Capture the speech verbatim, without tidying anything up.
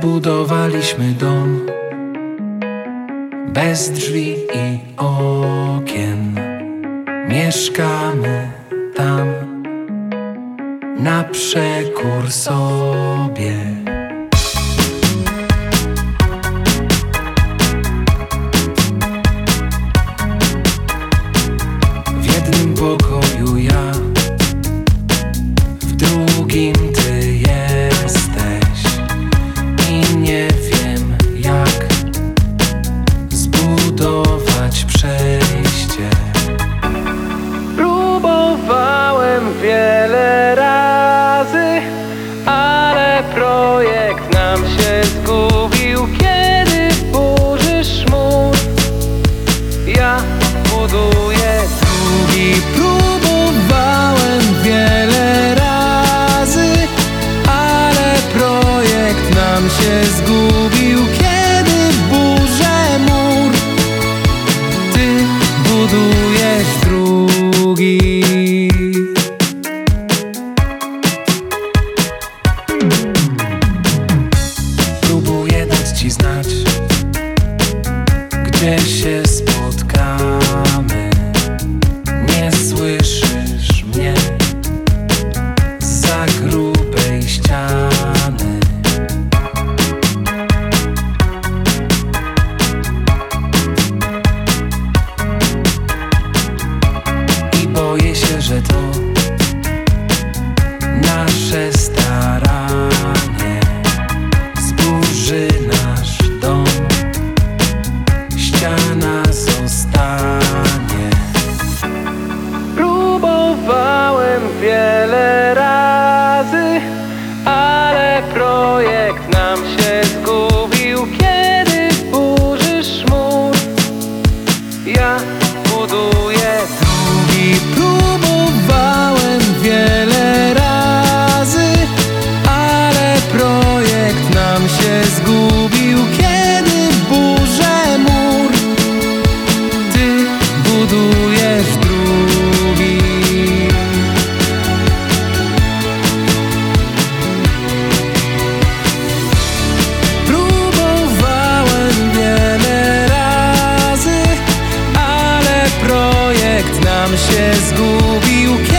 Zbudowaliśmy dom bez drzwi i okien. Mieszkamy tam na przekór sobie. W jednym pokoju ja, w drugim ty jesteś i nie wiem jak zbudować przejście. Próbowałem wiele razy, ale projekt nam się zgubił, kiedy burzy szmur. Ja buduję drugi. Próbowałem wiele razy, ale projekt nam się zgubił, kiedy burzę mur. Ty budujesz drugi. Próbuję dać ci znać, gdzie się spotkamy. Nie słyszysz mnie zza grubej ściany. I boję się, że to nasze staranie zburzy nasz dom. Ściana zostanie. Próbowałem wiele razy, ale projekt nam się zgubił, kiedy burzy szmur. Ja buduję drugi. Próbowałem wiele razy, ale projekt nam się zgubił, kiedy burzę mur. Ty budujesz drugi. Próbowałem wiele razy, ale projekt nam się zgubił,